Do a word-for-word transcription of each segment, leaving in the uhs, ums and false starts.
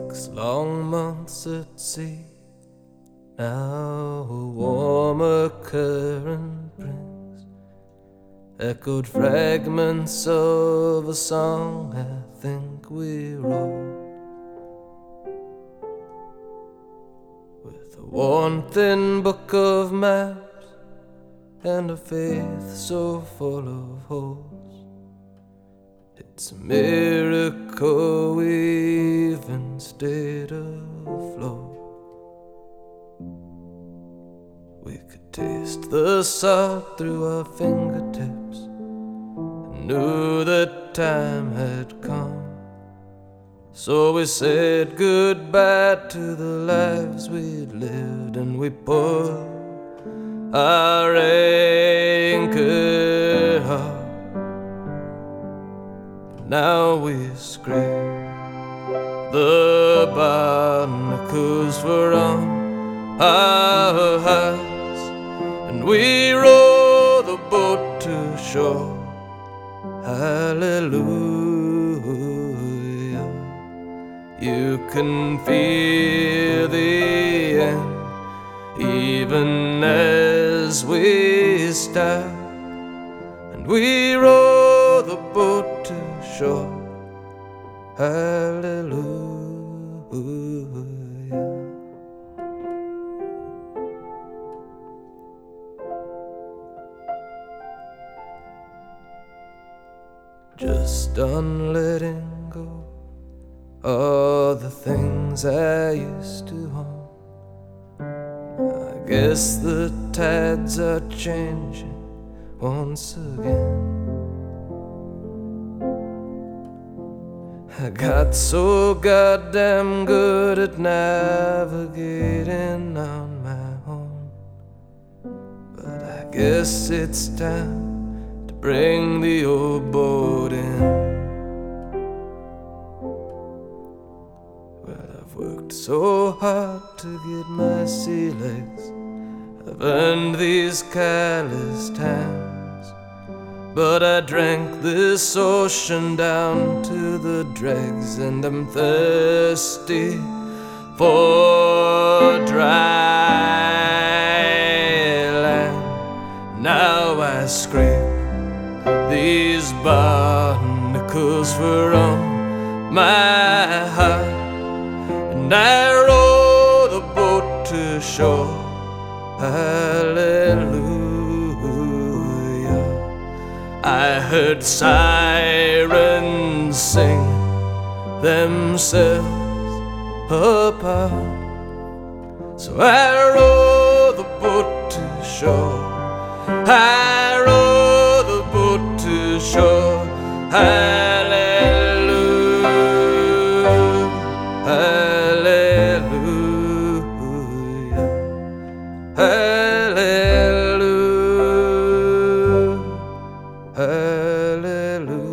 Six long months at sea, now a warmer current brings echoed fragments of a song I think we wrote, with a worn thin book of maps and a faith so full of hopes. It's a miracle we even stayed afloat. We could taste the salt through our fingertips and knew that time had come. So we said goodbye to the lives we'd lived, and we pulled our anchor up. Now we scrape the barnacles were on our hearts, and we row the boat to shore. Hallelujah. You can feel the end even as we start, and we row the boat to shore. Hallelujah. Just done letting go all the things I used to own. I guess the tides are changing once again. I got so goddamn good at navigating on my own, but I guess it's time to bring the old boat in. Well, I've worked so hard to get my sea legs, I've earned these calloused hands, but I drank this ocean down to the dregs, and I'm thirsty for dry land. Now I scrape these barnacles were on my heart, and I row the boat to shore. Hallelujah. I heard sirens sing themselves apart, so I row the boat to shore. I row the boat to shore. Hallelujah. Hallelujah. Hallelujah. Hallelujah.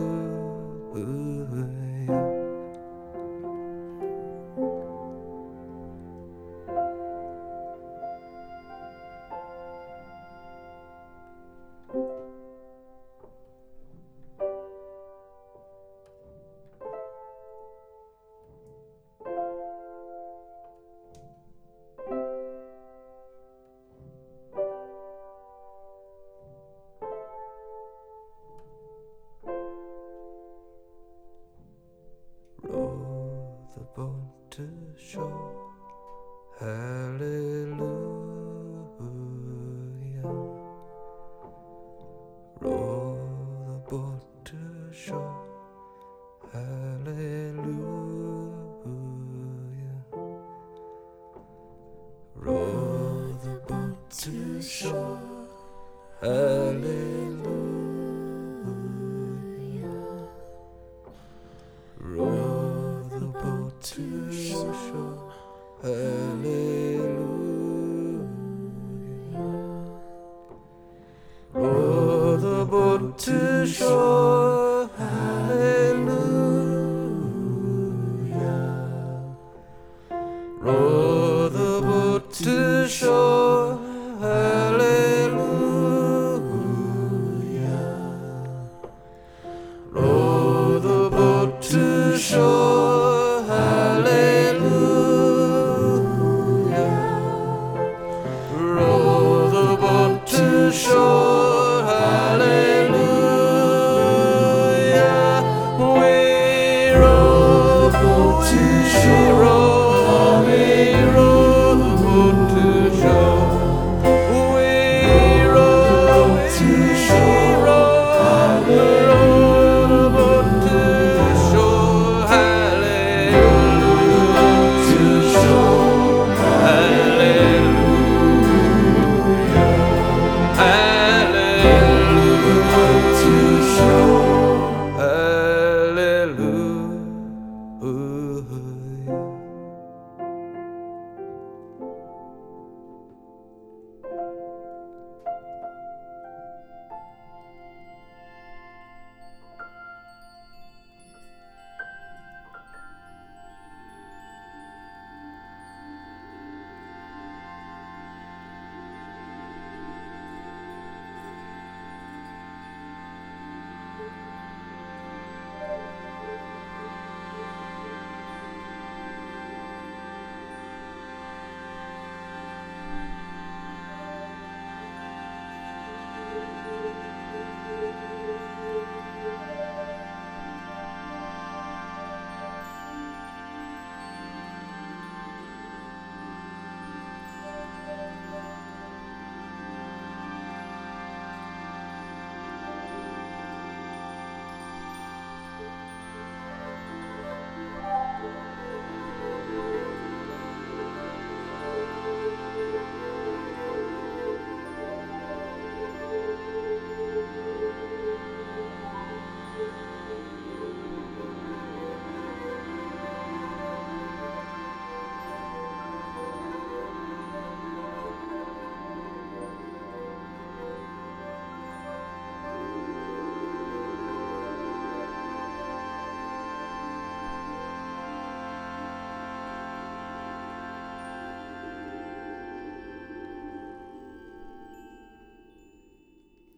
Row the boat to shore. Hallelujah. Row the boat to shore. Hallelujah. Row the boat to shore. Hallelujah. Row the boat to shore. Hallelujah. Row the boat to shore. Hallelujah. Row